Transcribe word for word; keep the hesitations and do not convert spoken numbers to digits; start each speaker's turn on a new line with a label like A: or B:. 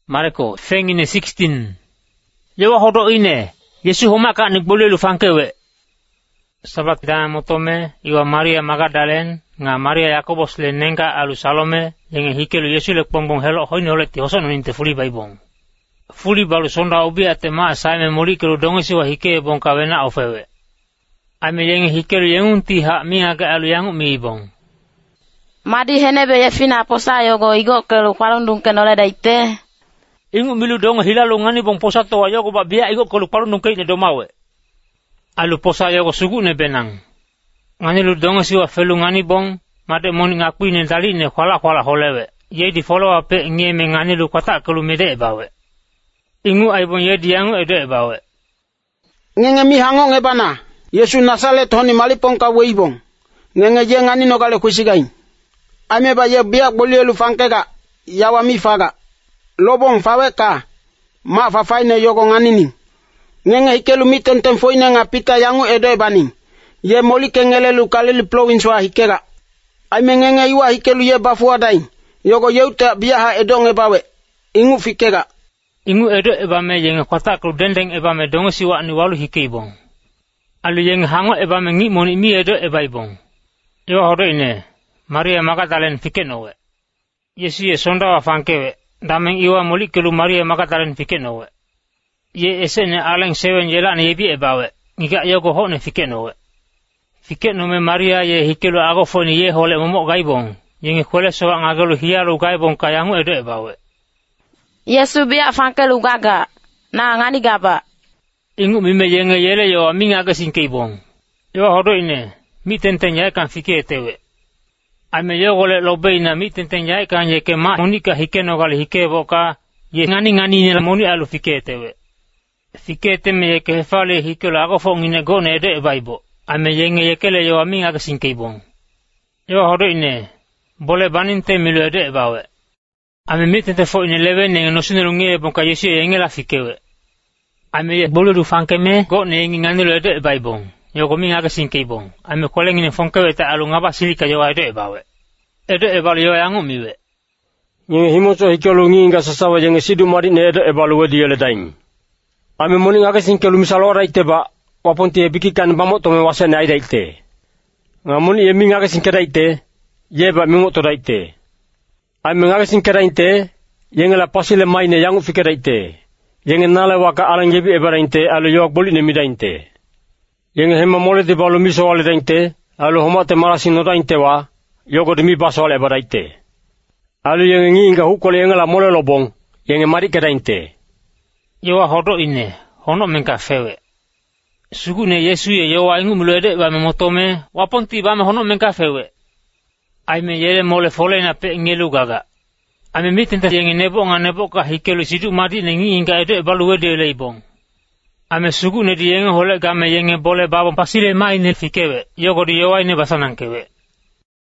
A: Marko fengine sixteen. Yewa hodo ine, Yesu homaka ni bolelu fangkewe. Sabat dana motome, iwa Maria Magdalene, nga Maria Yakobos le nenga alu Salome, yenge hikelu Yesu le pombong helo hoini ole ti hoson uninte fuli baibong. Fuli balu sonda obi ate maa saime mori kelu dongesi wa hike bong kawena ofewe. Ame yenge hikelu yengunti ha miaga alu yangu miibong.
B: Madi henebe ye fina posa yogo igo kelu palundung kenole daite.
A: Ingu milu dongo hilalu ngani bong posa toa yogo ba biya igo kelu palundung kei ne domawe. Alu posa yogo sugu ne benang. Ngani lu dongo siwa felu ngani bong, mate moni ngakui ne dali ne kwala kwala holewe. Ye di follow up e ngeme ngani lu kata kelu mede ebawe. Ingu aibon ye di yangu edo ebawe.
C: Ngenge mi hangong ebana, Yesu Nasaret honi malipong ka weibong. Ngenge ye ngani no kale kusigain. Ame ba ye biak boli elu fangkega, yawa mi faga. Lobong fawe ka, ma fafai ne yogo ngani ning. Ngenge hikelu miten temfoine nga pita yangu edo ebani. Ye moli kengele lu kalili province wa hikega. Aime ngenge iwa hikelu ye bafu adain. Yogo yeuta biaha edo ngebawe. Ingu fikega.
A: Ingu edo ebame yenge kota klu dendeng ebame dongo siwa ni walu hikeibong. Alu yenge hango ebame ngi moni mi edo ebaibong. Iwa hodo ine, Maria Magdalene fikenowe. Yesu ye sonda wa fangkewe. Dameng iwa moli kelu Maria Magdalene fikenowe. Ye esene aleng sewen yelane yebi ebawe. Ngiga yogo hone fikenowe. Fikenome Maria ye hikelu agofoni ye hole momo gaibong. Yenge kole soa ngagelu hialu gaibong kayangu edo ebawe.
B: Yesu biya fangkelu gaga, na ngani gaba.
A: Ingu mime yenge yele yo minga agasin keibong. Yo hodo ine, mi tenten ya kan fike etewe. Ame yo gole lobe ina mi tenten ya kan ye ke ma monika hikeno gali hikebo ka, ye ngani ngani nila moni alu fike etewe. Fike eteme ye ke hefale hikelu agofong ine gone edo ebaibo. Ame yenge yekele yo minga agasin keibong. Yo hodo ine, bole baninte milu edo ebawe. Ame mitente fo ine lewe nenge nosunelu nge bonka Yesu yenge la fikewe. Ame ye bolu du fankeme go ne yengi nganilu edo ebaibong. Yogo minga agasin keibong. Ame koleng ine fonkewe ta alu ngaba silika yo edo ebawe. Edo ebalu yo yangu miwe.
D: Yenge himoso hikelu nginga sasawa yenge sidu mari ne edo ebalu wedi yele daing. Ame moni agasin kelu misalora iteba waponti e bikikan bamo tome wasane aida ite. Ngamoni ye minga agasin keda ite, yeba mingo toda ite. Ame ngagasin keda ite, yenge la pasile maine yangu fikera ite. Yenge nale waka alang yebi ebara ite, alu yoak boli ne mida ite. Yenge hema mole de balu miso wale da ite, alu homate marasi noda ite wa, yogo de mi baso wale ebara ite. Alu yenge ngi inga hukole yenge la mole lobong, yenge mari keda ite.
A: Yowa hodo ine, hono menka fewe. Sugune Yesu ye yowa ingu mulede ba me motome, waponti ba me hono menka fewe. Aime yele mole fole na pe ngelu gaga. Ame mitente yenge nebo nga nebo ka hikelu sidu mati nengi inga edo ebaluwe de leibong. Ame sugu ne di yenge hole game yenge bole babong pasile mai ne fikewe, yogo di yowa ine basanang kewe.